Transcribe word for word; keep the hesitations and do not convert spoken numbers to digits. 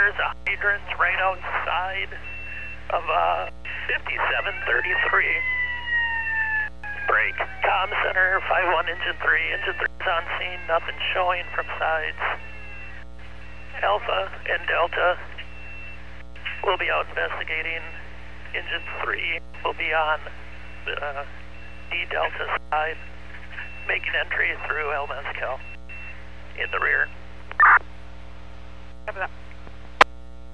there's a hydrant right outside of uh, fifty-seven thirty-three. Break. Comm center, five one engine three. Engine three is on scene, nothing showing from sides. Alpha and Delta will be out investigating. Engine three will be on the uh, D Delta side, making entry through El Mezcal in the rear. Cover that.